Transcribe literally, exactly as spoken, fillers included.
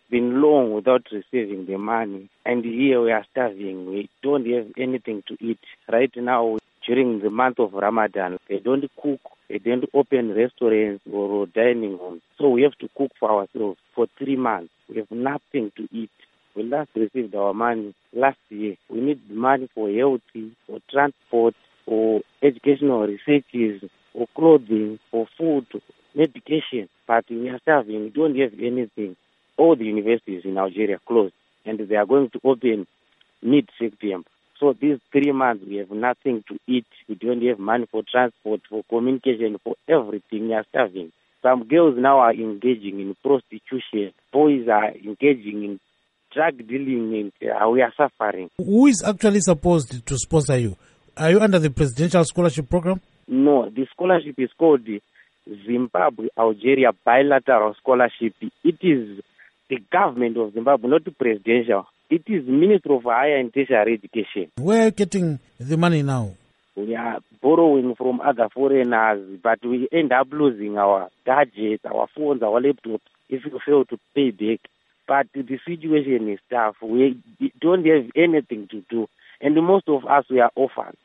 been long without receiving the money. And here we are starving. We don't have anything to eat. Right now, during the month of Ramadan, they don't cook. They don't open restaurants or dining homes. So we have to cook for ourselves for three months. We have nothing to eat. We last received our money last year. We need money for health, for transport, for educational researches, for clothing, for food, medication. But we are starving. We don't have anything. All the universities in Algeria closed, and they are going to open mid-September. So these three months, we have nothing to eat. We don't have money for transport, for communication, for everything. We are starving. Some girls now are engaging in prostitution. Boys are engaging in drug dealing, and uh, we are suffering. Who is actually supposed to sponsor you? Are you under the presidential scholarship program? No, the scholarship is called the Zimbabwe-Algeria Bilateral Scholarship. It is the government of Zimbabwe, not the presidential. It is Ministry of Higher and Tertiary Education. Where are you getting the money now? We are borrowing from other foreigners, but we end up losing our gadgets, our phones, our laptops, if we fail to pay back. But the situation is tough. We don't have anything to do. And most of us, we are orphans.